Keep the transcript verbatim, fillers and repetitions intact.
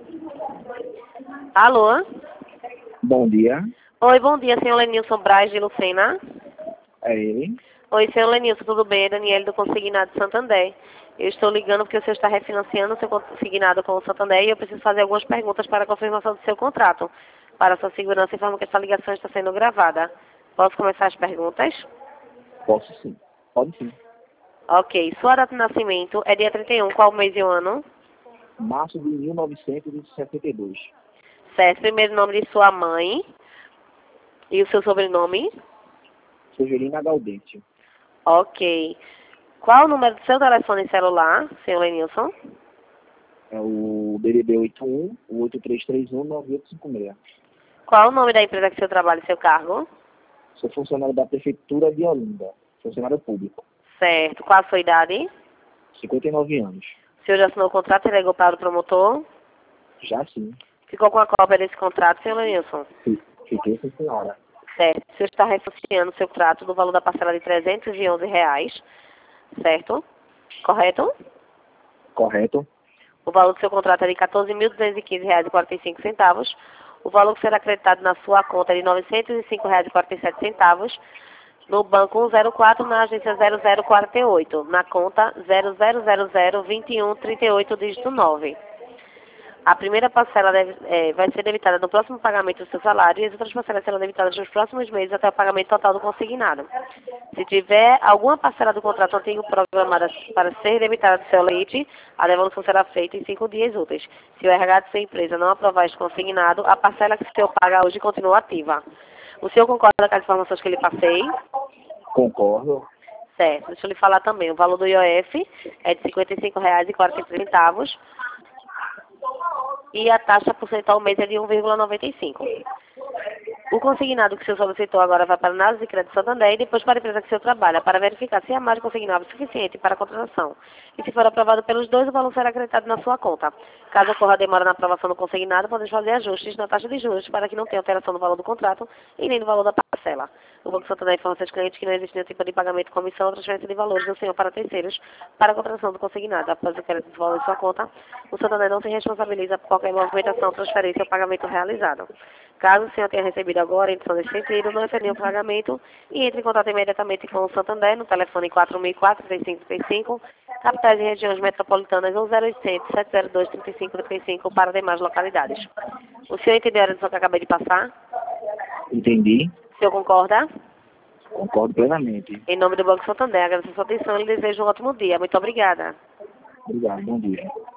Alô? Bom dia, Oi, bom dia, senhor Lenilson Braz de Lucena. é ele. Oi, senhor Lenilson, tudo bem? É Daniele do Consignado de Santander. Eu estou ligando porque o senhor está refinanciando o seu consignado com o Santander e eu preciso fazer algumas perguntas para a confirmação do seu contrato. Para sua segurança, informo que essa ligação está sendo gravada. Posso começar as perguntas? Posso sim, pode sim. Ok. Sua data de nascimento é dia trinta e um, qual mês e o ano? Março de mil novecentos e setenta e dois. Certo. Primeiro nome de sua mãe e o seu sobrenome? Severina Gaudente. Ok. Qual o número do seu telefone celular, senhor Lenilson? É o D D B oito um, oito três três um, nove oito cinco seis. Qual o nome da empresa que o senhor trabalha e seu cargo? Sou funcionário da Prefeitura de Olinda, funcionário público. Certo. Qual a sua idade? cinquenta e nove anos. O senhor já assinou o contrato e entregou para o promotor? Já sim. Ficou com a cópia desse contrato, senhor Lenilson? Fi- Fiquei sem senhora. Certo. O senhor está refinanciando o seu contrato do valor da parcela de trezentos e onze reais, certo? Correto? Correto? O valor do seu contrato é de quatorze mil duzentos e quinze reais e quarenta e cinco centavos. O valor que será acreditado na sua conta é de novecentos e cinco reais e quarenta e sete centavos. No banco cento e quatro, na agência zero zero quarenta e oito, na conta zero zero zero zero vinte e um trinta e oito, dígito nove. A primeira parcela deve, é, vai ser debitada no próximo pagamento do seu salário e as outras parcelas serão debitadas nos próximos meses até o pagamento total do consignado. Se tiver alguma parcela do contrato antigo programada para ser debitada do seu leite, a devolução será feita em cinco dias úteis. Se o R H de sua empresa não aprovar este consignado, a parcela que o senhor paga hoje continua ativa. O senhor concorda com as informações que eu lhe passei? Concordo. Certo. Deixa eu lhe falar também. O valor do I O F é de cinquenta e cinco reais e quarenta e três centavos. E a taxa porcentual ao mês é de um vírgula noventa e cinco. O consignado que o senhor solicitou agora vai para a análise de crédito Santander e depois para a empresa que o senhor trabalha, para verificar se a margem consignável é suficiente para a contratação. E se for aprovado pelos dois, o valor será acreditado na sua conta. Caso ocorra demora na aprovação do consignado, podemos fazer ajustes na taxa de juros para que não tenha alteração no valor do contrato e nem no valor da parcela. O Banco Santander informa seus clientes que não existe nenhum tipo de pagamento, comissão ou transferência de valores do senhor para terceiros para a contratação do consignado. Após o crédito de valor em sua conta, o Santander não se responsabiliza por qualquer movimentação, transferência ou pagamento realizado. Caso o senhor tenha recebido agora a edição desse sentido, não efetue o pagamento e entre em contato imediatamente com o Santander no telefone quatro mil e quatro, três cinco três cinco, capitais e regiões metropolitanas ou zero oitocentos, sete zero dois, trinta e cinco trinta e cinco para demais localidades. O senhor entendeu a edição que eu acabei de passar? Entendi. O senhor concorda? Concordo plenamente. Em nome do Banco Santander, agradeço a sua atenção e lhe desejo um ótimo dia. Muito obrigada. Obrigado, bom dia.